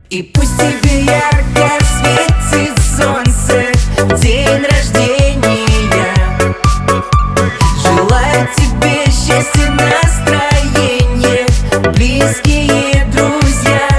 И пусть тебе ярко светит солнце в день рождения. Желаю тебе счастья, настроения, близкие друзья.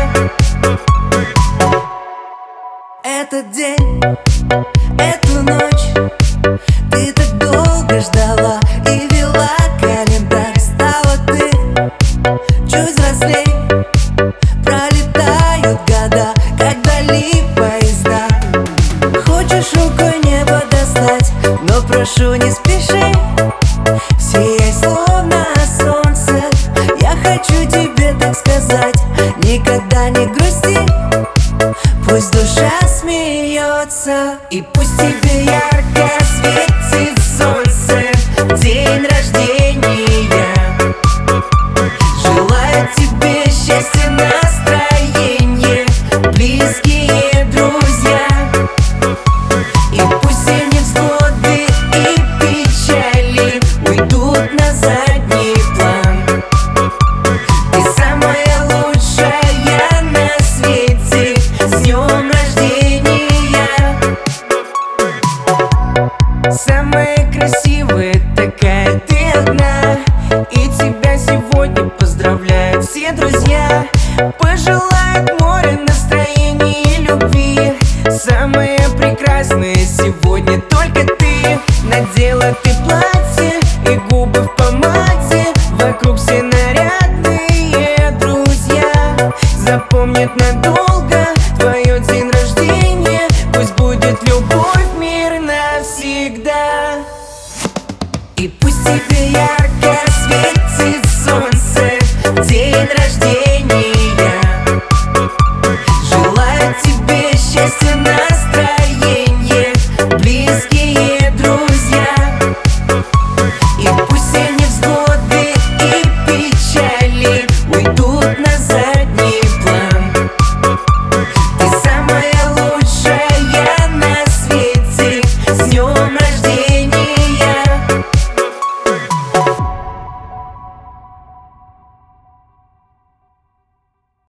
Этот день, эту ночь ты так долго ждала и вела календарь. Стала ты чуть взрослей, пролетают года, как вдали поезда. Хочешь рукой небо достать, но прошу, не спеши. Сияй, словно солнце, я хочу тебе так сказать. Никогда не грусти, пусть душа смеется. И пусть тебе ярко светит солнце в день рождения. Желаю тебе счастья, настроения, близкие друзья. И пусть все невзгоды и печали уйдут на задний план. Ты самая лучшая на свете, с днем рождения. Самая красивая такая ты одна, и тебя сегодня поздравляют все друзья. Пожелают море, настроения и любви. Самая прекрасная сегодня только ты. Надела ты платье и губы в помаде, вокруг все нарядные друзья. Запомнят надолго твое день рождения. Пусть будет любовь, мир навсегда. И пусть тебе ярко светит солнце в день рождения.